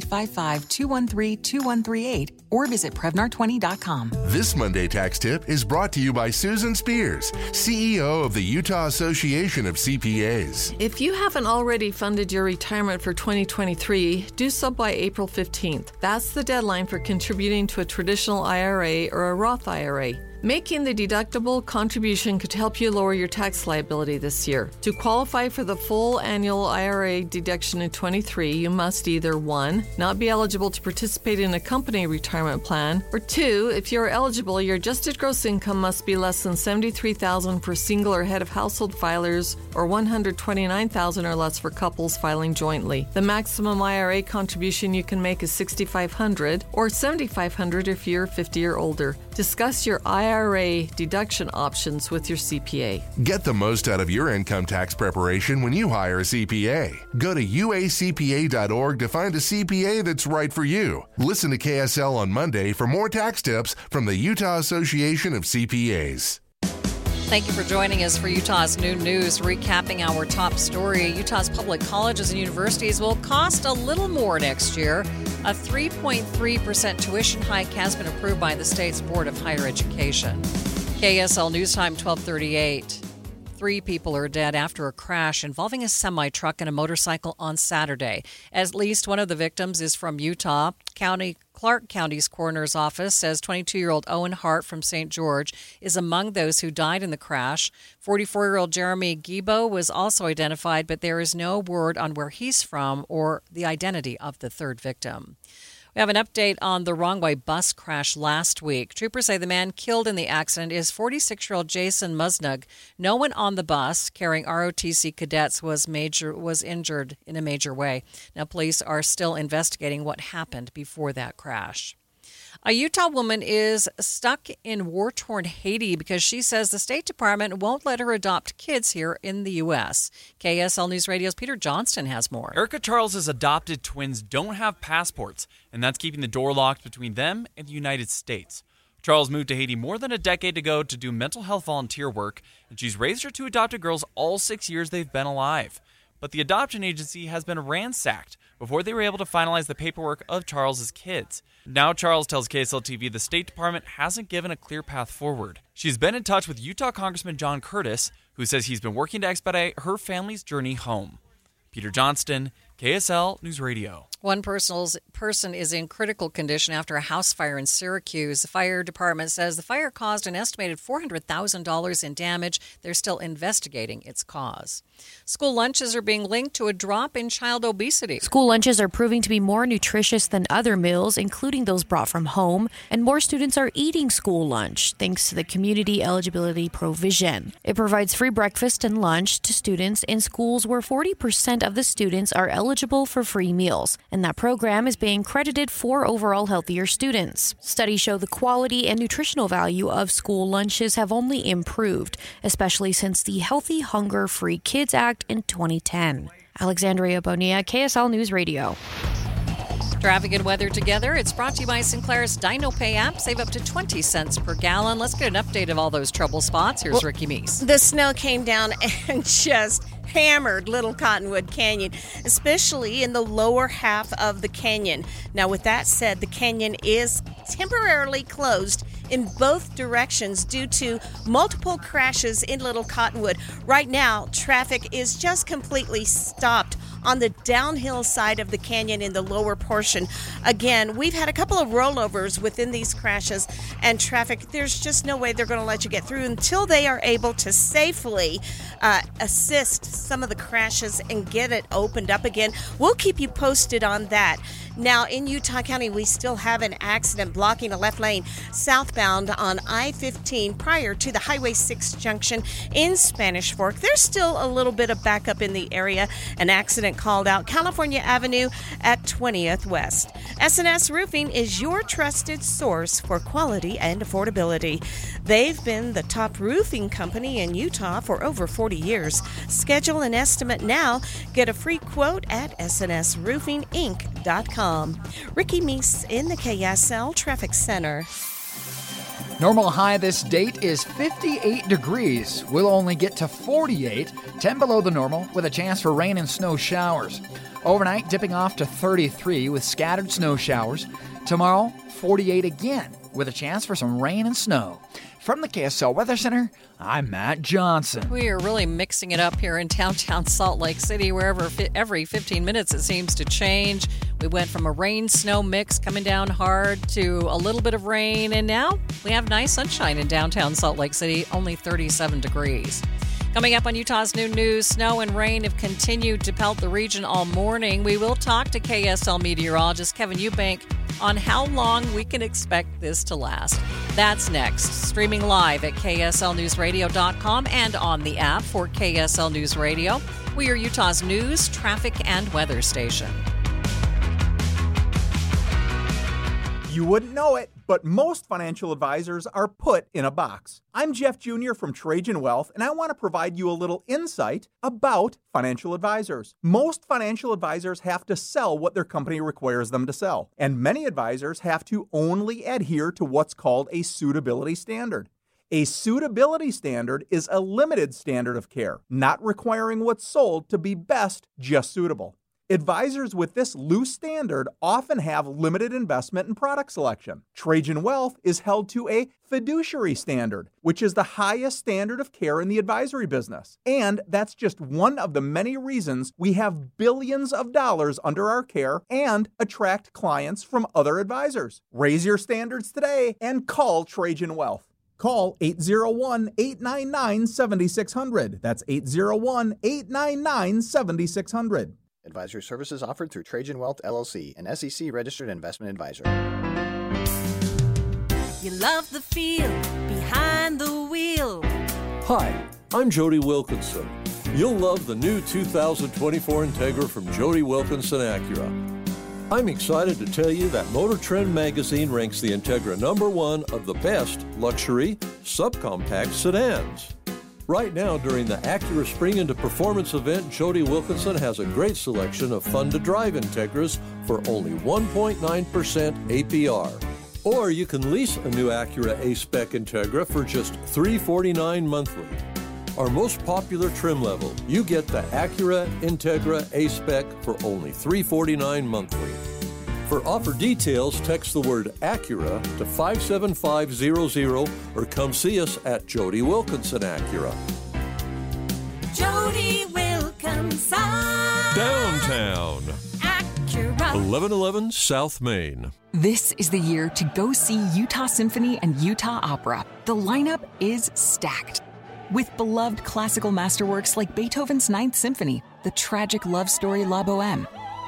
1-855-213-2138 or visit Prevnar20.com. This Monday Tax Tip is brought to you by Susan Spears, CEO of the Utah Association of CPAs. If you haven't already funded your retirement for 2023, do so by April 15th. That's the deadline for contributing to a traditional IRA or a Roth IRA. Making the deductible contribution could help you lower your tax liability this year. To qualify for the full annual IRA deduction in 23, you must either 1, not be eligible to participate in a company retirement plan, or 2, if you're eligible, your adjusted gross income must be less than $73,000 for single or head of household filers, or $129,000 or less for couples filing jointly. The maximum IRA contribution you can make is $6,500 or $7,500 if you're 50 or older. Discuss your IRA deduction options with your CPA. Get the most out of your income tax preparation when you hire a CPA. Go to uacpa.org to find a CPA that's right for you. Listen to KSL on Monday for more tax tips from the Utah Association of CPAs. Thank you for joining us for Utah's Noon News, recapping our top story. Utah's public colleges and universities will cost a little more next year. A 3.3% tuition hike has been approved by the state's Board of Higher Education. KSL News Time, 12:38. 3 people are dead after a crash involving a semi-truck and a motorcycle on Saturday. At least one of the victims is from Utah. Clark County's coroner's office says 22-year-old Owen Hart from St. George is among those who died in the crash. 44-year-old Jeremy Gibo was also identified, but there is no word on where he's from or the identity of the third victim. We have an update on the wrong-way bus crash last week. Troopers say the man killed in the accident is 46-year-old Jason Musnug. No one on the bus carrying ROTC cadets was injured in a major way. Now, police are still investigating what happened before that crash. A Utah woman is stuck in war-torn Haiti because she says the State Department won't let her adopt kids here in the U.S. KSL News Radio's Peter Johnston has more. Erica Charles's adopted twins don't have passports, and that's keeping the door locked between them and the United States. Charles moved to Haiti more than a decade ago to do mental health volunteer work, and she's raised her two adopted girls all 6 years they've been alive. But the adoption agency has been ransacked before they were able to finalize the paperwork of Charles's kids. Now Charles tells KSL TV the State Department hasn't given a clear path forward. She's been in touch with Utah Congressman John Curtis, who says he's been working to expedite her family's journey home. Peter Johnston, KSL News Radio. One person is in critical condition after a house fire in Syracuse. The fire department says the fire caused an estimated $400,000 in damage. They're still investigating its cause. School lunches are being linked to a drop in child obesity. School lunches are proving to be more nutritious than other meals, including those brought from home, and more students are eating school lunch thanks to the Community Eligibility Provision. It provides free breakfast and lunch to students in schools where 40% of the students are eligible for free meals, and that program is being credited for overall healthier students. Studies show the quality and nutritional value of school lunches have only improved, especially since the Healthy Hunger Free Kids Act in 2010. Alexandria Bonilla, KSL News Radio. Traffic and weather together. It's brought to you by Sinclair's DinoPay app. Save up to 20 cents per gallon. Let's get an update of all those trouble spots. Here's Ricky Meese. The snow came down and just hammered Little Cottonwood Canyon, especially in the lower half of the canyon. Now, with that said, the canyon is temporarily closed in both directions due to multiple crashes in Little Cottonwood. Right now, traffic is just completely stopped on the downhill side of the canyon in the lower portion. Again, we've had a couple of rollovers within these crashes, and traffic, there's just no way they're going to let you get through until they are able to safely assist some of the crashes and get it opened up again. We'll keep you posted on that. Now, in Utah County, we still have an accident blocking a left lane southbound on I-15 prior to the Highway 6 junction in Spanish Fork. There's still a little bit of backup in the area. An accident called out California Avenue at 20th West. S&S Roofing is your trusted source for quality and affordability. They've been the top roofing company in Utah for over 40 years. Schedule an estimate now. Get a free quote at snsroofinginc.com. Ricky Meese in the KSL Traffic Center. Normal high this date is 58 degrees. We'll only get to 48, 10 below the normal, with a chance for rain and snow showers. Overnight, dipping off to 33 with scattered snow showers. Tomorrow, 48 again, with a chance for some rain and snow. From the KSL Weather Center, I'm Matt Johnson. We are really mixing it up here in downtown Salt Lake City, wherever every 15 minutes it seems to change. We went from a rain-snow mix coming down hard to a little bit of rain, and now we have nice sunshine in downtown Salt Lake City, only 37 degrees. Coming up on Utah's Noon News, snow and rain have continued to pelt the region all morning. We will talk to KSL meteorologist Kevin Eubank on how long we can expect this to last. That's next. Streaming live at KSLNewsRadio.com and on the app for KSL News Radio. We are Utah's news, traffic, and weather station. You wouldn't know it, but most financial advisors are put in a box. I'm Jeff Jr. from Trajan Wealth, and I want to provide you a little insight about financial advisors. Most financial advisors have to sell what their company requires them to sell, and many advisors have to only adhere to what's called a suitability standard. A suitability standard is a limited standard of care, not requiring what's sold to be best just suitable. Advisors with this loose standard often have limited investment and product selection. Trajan Wealth is held to a fiduciary standard, which is the highest standard of care in the advisory business. And that's just one of the many reasons we have billions of dollars under our care and attract clients from other advisors. Raise your standards today and call Trajan Wealth. Call 801-899-7600. That's 801-899-7600. Advisory services offered through Trajan Wealth, LLC, an SEC-registered investment advisor. You love the feel behind the wheel. Hi, I'm Jody Wilkinson. You'll love the new 2024 Integra from Jody Wilkinson Acura. I'm excited to tell you that Motor Trend magazine ranks the Integra #1 of the best luxury subcompact sedans. Right now, during the Acura Spring into Performance event, Jody Wilkinson has a great selection of fun-to-drive Integras for only 1.9% APR. Or you can lease a new Acura A-Spec Integra for just $349 monthly. Our most popular trim level, you get the Acura Integra A-Spec for only $349 monthly. For offer details, text the word Acura to 57500 or come see us at Jody Wilkinson Acura. Jody Wilkinson. Downtown. Acura. 1111 South Main. This is the year to go see Utah Symphony and Utah Opera. The lineup is stacked. With beloved classical masterworks like Beethoven's Ninth Symphony, the tragic love story La Boheme,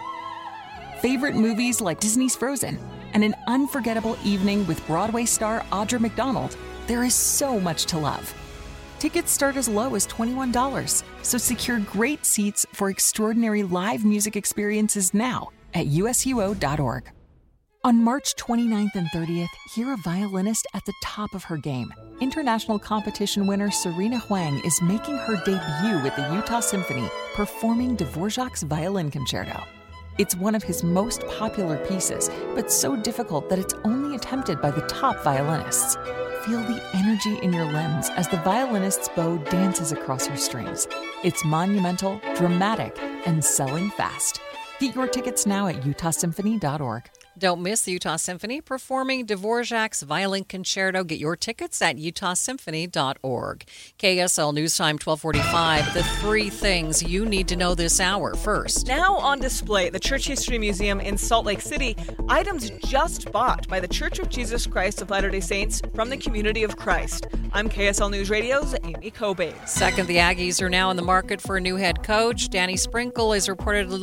favorite movies like Disney's Frozen, and an unforgettable evening with Broadway star Audra McDonald, there is so much to love. Tickets start as low as $21, so secure great seats for extraordinary live music experiences now at usuo.org. On March 29th and 30th, hear a violinist at the top of her game. International competition winner Serena Huang is making her debut with the Utah Symphony, performing Dvorak's Violin Concerto. It's one of his most popular pieces, but so difficult that it's only attempted by the top violinists. Feel the energy in your limbs as the violinist's bow dances across her strings. It's monumental, dramatic, and selling fast. Get your tickets now at utahsymphony.org. Don't miss the Utah Symphony performing Dvorak's Violin Concerto. Get your tickets at utahsymphony.org. KSL News Time 1245. The 3 things you need to know this hour. First, now on display at the Church History Museum in Salt Lake City, items just bought by the Church of Jesus Christ of Latter-day Saints from the community of Christ. I'm KSL News Radio's Amy Kobe. Second, the Aggies are now in the market for a new head coach. Danny Sprinkle is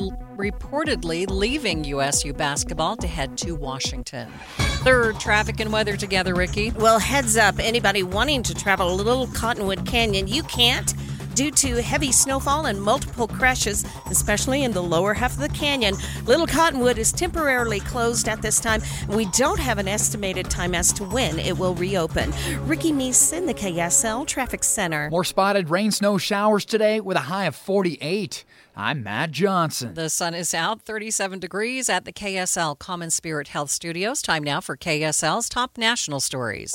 reportedly leaving USU basketball to head to Washington. Third, traffic and weather together, Ricky. Well, heads up, anybody wanting to travel Little Cottonwood Canyon, you can't due to heavy snowfall and multiple crashes, especially in the lower half of the canyon. Little Cottonwood is temporarily closed at this time. We don't have an estimated time as to when it will reopen. Ricky Meese in the KSL Traffic Center. More spotted rain, snow showers today with a high of 48. I'm Matt Johnson. The sun is out, 37 degrees at the KSL Common Spirit Health Studios. Time now for KSL's top national stories.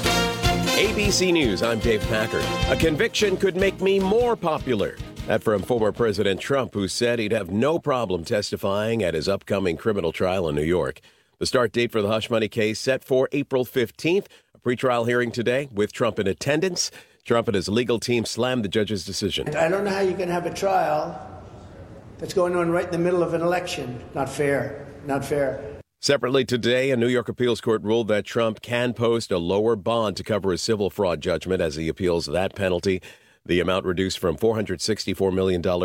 ABC News, I'm Dave Packard. A conviction could make me more popular. That from former President Trump, who said he'd have no problem testifying at his upcoming criminal trial in New York. The start date for the hush money case set for April 15th. A pretrial hearing today with Trump in attendance. Trump and his legal team slammed the judge's decision. I don't know how you can have a trial that's going on right in the middle of an election. Not fair. Not fair. Separately today, a New York appeals court ruled that Trump can post a lower bond to cover his civil fraud judgment as he appeals that penalty. The amount reduced from $464 million to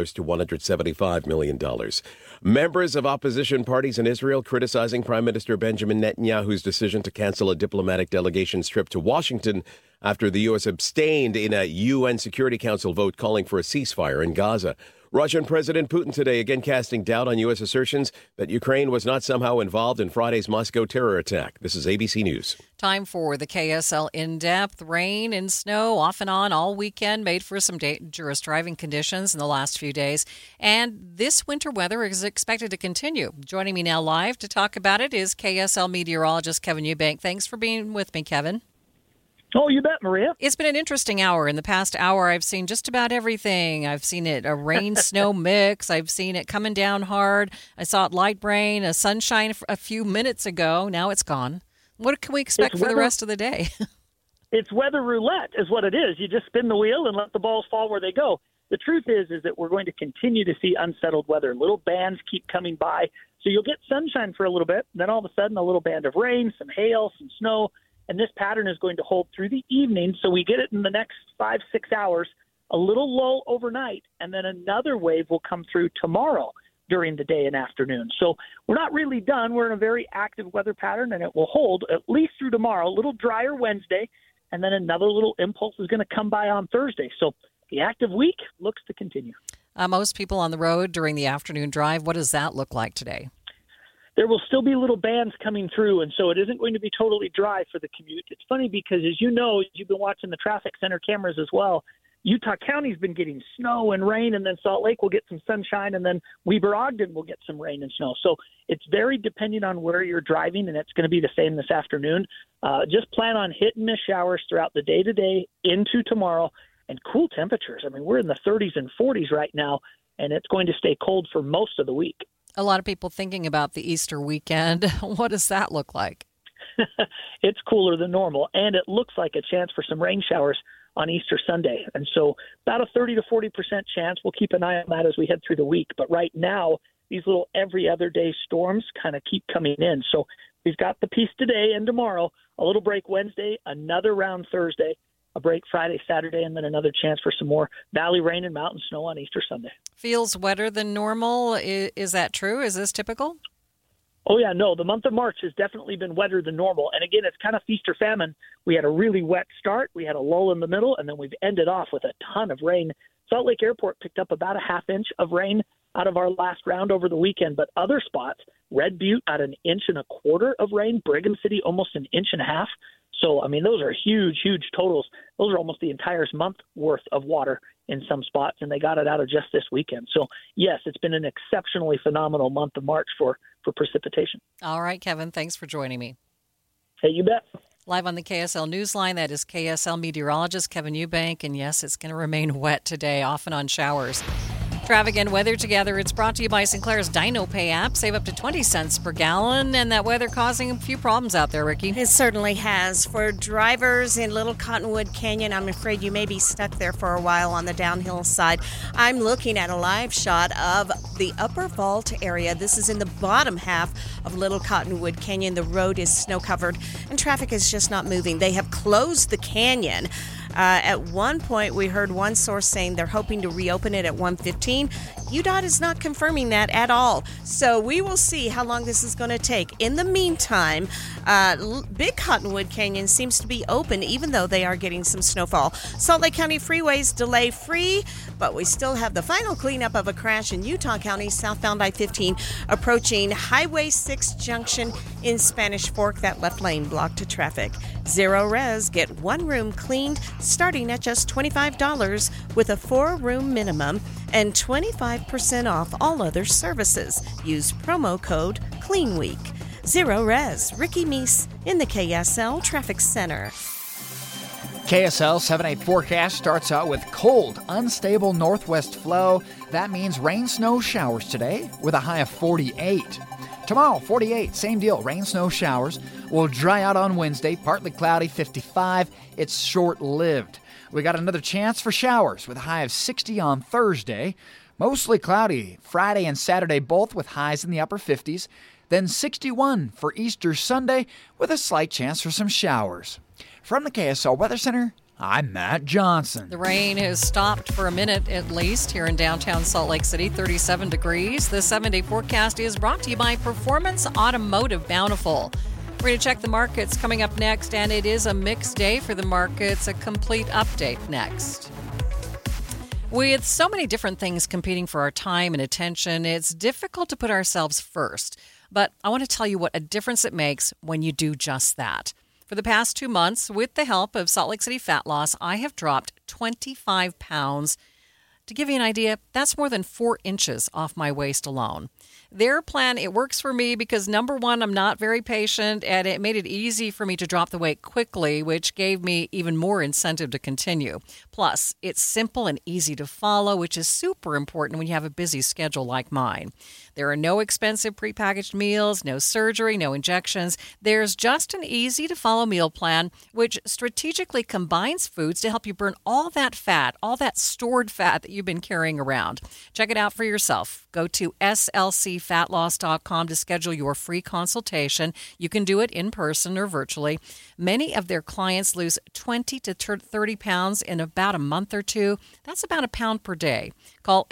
$175 million. Members of opposition parties in Israel criticizing Prime Minister Benjamin Netanyahu's decision to cancel a diplomatic delegation's trip to Washington after the U.S. abstained in a UN Security Council vote calling for a ceasefire in Gaza. Russian President Putin today again casting doubt on U.S. assertions that Ukraine was not somehow involved in Friday's Moscow terror attack. This is ABC News. Time for the KSL In-Depth. Rain and snow off and on all weekend made for some dangerous driving conditions in the last few days. And this winter weather is expected to continue. Joining me now live to talk about it is KSL meteorologist Kevin Eubank. Thanks for being with me, Kevin. Oh, you bet, Maria. It's been an interesting hour. In the past hour, I've seen just about everything. I've seen it a rain-snow mix. I've seen it coming down hard. I saw it light rain, a sunshine a few minutes ago. Now it's gone. What can we expect for the rest of the day? It's weather roulette is what it is. You just spin the wheel and let the balls fall where they go. The truth is that we're going to continue to see unsettled weather. Little bands keep coming by. So you'll get sunshine for a little bit, then all of a sudden a little band of rain, some hail, some snow. And this pattern is going to hold through the evening, so we get it in the next 5-6 hours, a little lull overnight, and then another wave will come through tomorrow during the day and afternoon. So we're not really done. We're in a very active weather pattern, and it will hold at least through tomorrow, a little drier Wednesday, and then another little impulse is going to come by on Thursday. So the active week looks to continue. Most people on the road during the afternoon drive, what does that look like today? there will still be little bands coming through, and so it isn't going to be totally dry for the commute. It's funny because, as you know, you've been watching the traffic center cameras as well. Utah County's been getting snow and rain, and then Salt Lake will get some sunshine, and then Weber-Ogden will get some rain and snow. So it's very dependent on where you're driving, and it's going to be the same this afternoon. Just plan on hit-and-miss showers throughout the day today into tomorrow, and cool temperatures. I mean, we're in the 30s and 40s right now, and it's going to stay cold for most of the week. A lot of people thinking about the Easter weekend. What does that look like? It's cooler than normal, and it looks like a chance for some rain showers on Easter Sunday. And so about a 30 to 40% chance. We'll keep an eye on that as we head through the week. But right now, these little every other day storms kind of keep coming in. So we've got the piece today and tomorrow, a little break Wednesday, another round Thursday, a break Friday, Saturday, and then another chance for some more valley rain and mountain snow on Easter Sunday. Feels wetter than normal. Is that true? Is this typical? Oh, yeah, no. The month of March has definitely been wetter than normal. And again, it's kind of feast or famine. We had a really wet start. We had a lull in the middle, and then we've ended off with a ton of rain. Salt Lake Airport picked up about a half inch of rain out of our last round over the weekend. But other spots, Red Butte at 1.25 inches of rain, Brigham City almost 1.5 inches. So, I mean, those are huge, huge totals. Those are almost the entire month worth of water in some spots, and they got it out of just this weekend. So, yes, it's been an exceptionally phenomenal month of March for precipitation. All right, Kevin, thanks for joining me. Hey, you bet. Live on the KSL Newsline, that is KSL meteorologist Kevin Eubank, and yes, it's going to remain wet today, off and on showers. Traffic and weather together. It's brought to you by Sinclair's Dino Pay app. Save up to 20 cents per gallon. And that weather causing a few problems out there, Ricky. It certainly has. For drivers in Little Cottonwood Canyon, I'm afraid you may be stuck there for a while on the downhill side. I'm looking at a live shot of the upper vault area. This is in the bottom half of Little Cottonwood Canyon. The road is snow-covered, and traffic is just not moving. They have closed the canyon. At one point, we heard one source saying they're hoping to reopen it at 1:15. UDOT is not confirming that at all. So we will see how long this is going to take. In the meantime, Big Cottonwood Canyon seems to be open, even though they are getting some snowfall. Salt Lake County freeways delay-free, but we still have the final cleanup of a crash in Utah County, southbound I-15, approaching Highway 6 junction in Spanish Fork. That left lane blocked to traffic. Zero Res, get one room cleaned, starting at just $25 with a 4-room minimum and 25% off all other services. Use promo code CLEANWEEK. Zero Res, Ricky Meese in the KSL Traffic Center. KSL 7-8 forecast starts out with cold, unstable northwest flow. That means rain, snow, showers today with a high of 48. Tomorrow, 48, same deal, rain, snow, showers. Will dry out on Wednesday, partly cloudy, 55. It's short-lived. We got another chance for showers with a high of 60 on Thursday. Mostly cloudy Friday and Saturday, both with highs in the upper 50s. Then 61 for Easter Sunday with a slight chance for some showers. From the KSL Weather Center, I'm Matt Johnson. The rain has stopped for a minute at least here in downtown Salt Lake City, 37 degrees. The 7-day forecast is brought to you by Performance Automotive Bountiful. We're going to check the markets coming up next, and it is a mixed day for the markets. A complete update next. With so many different things competing for our time and attention, it's difficult to put ourselves first. But I want to tell you what a difference it makes when you do just that. For the past 2 months, with the help of Salt Lake City Fat Loss, I have dropped 25 pounds. To give you an idea, that's more than 4 inches off my waist alone. Their plan, it works for me because, number one, I'm not very patient, and it made it easy for me to drop the weight quickly, which gave me even more incentive to continue. Plus, it's simple and easy to follow, which is super important when you have a busy schedule like mine. There are no expensive prepackaged meals, no surgery, no injections. There's just an easy-to-follow meal plan, which strategically combines foods to help you burn all that fat, all that stored fat that you've been carrying around. Check it out for yourself. Go to slcfatloss.com to schedule your free consultation. You can do it in person or virtually. Many of their clients lose 20 to 30 pounds in about a month or two. That's about a pound per day. Call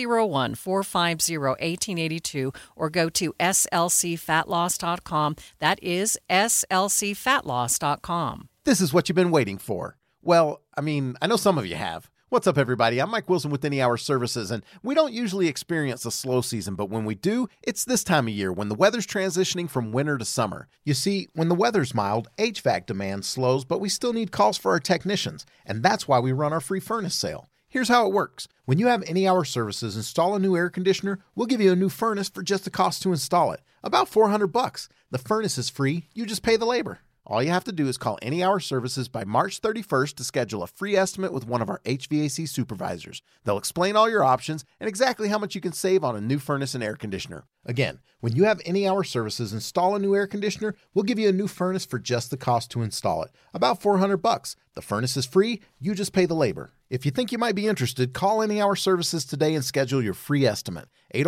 801-450-1882 or go to slcfatloss.com. That is slcfatloss.com. This is what you've been waiting for. Well, I mean, I know some of you have. What's up, everybody? I'm Mike Wilson with Any Hour Services, and we don't usually experience a slow season, but when we do, it's this time of year when the weather's transitioning from winter to summer. You see, when the weather's mild, HVAC demand slows, but we still need calls for our technicians, and that's why we run our free furnace sale. Here's how it works. When you have Any Hour Services install a new air conditioner, we'll give you a new furnace for just the cost to install it, about $400. The furnace is free, you just pay the labor. All you have to do is call Any Hour Services by March 31st to schedule a free estimate with one of our HVAC supervisors. They'll explain all your options and exactly how much you can save on a new furnace and air conditioner. Again, when you have Any Hour Services install a new air conditioner, we'll give you a new furnace for just the cost to install it, about $400. The furnace is free, you just pay the labor. If you think you might be interested, call Any Hour Services today and schedule your free estimate,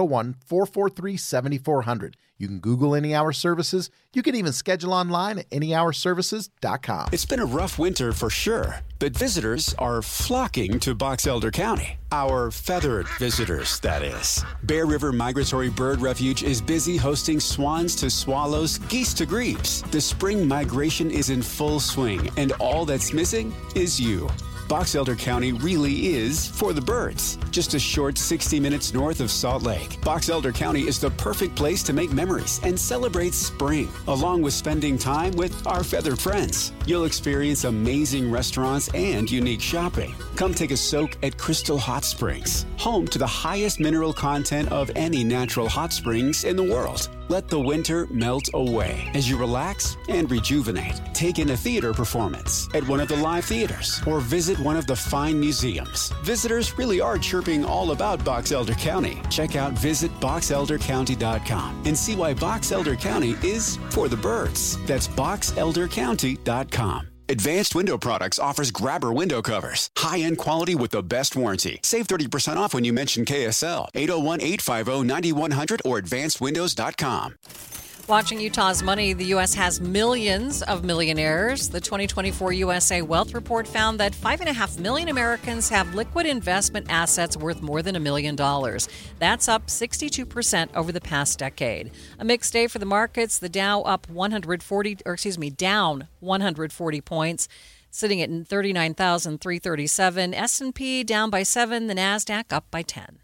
801-443-7400. You can Google Any Hour Services. You can even schedule online at anyhourservices.com. It's been a rough winter for sure, but visitors are flocking to Box Elder County. Our feathered visitors, that is. Bear River Migratory Bird Refuge is busy hosting swans to swallows, geese to grebes. The spring migration is in full swing, and all that's missing is you. Box Elder County really is for the birds. Just a short 60 minutes north of Salt Lake, Box Elder County is the perfect place to make memories and celebrate spring, along with spending time with our feathered friends. You'll experience amazing restaurants and unique shopping. Come take a soak at Crystal Hot Springs, home to the highest mineral content of any natural hot springs in the world. Let the winter melt away as you relax and rejuvenate. Take in a theater performance at one of the live theaters or visit one of the fine museums. Visitors really are chirping all about Box Elder County. Check out visitboxeldercounty.com and see why Box Elder County is for the birds. That's boxeldercounty.com. Advanced Window Products offers grabber window covers. High-end quality with the best warranty. Save 30% off when you mention KSL. 801-850-9100 or advancedwindows.com. Watching Utah's money, the U.S. has millions of millionaires. The 2024 USA Wealth Report found that 5.5 million Americans have liquid investment assets worth more than $1 million. That's up 62% over the past decade. A mixed day for the markets. The Dow down 140 points, sitting at 39,337. S&P down by 7. The Nasdaq up by 10.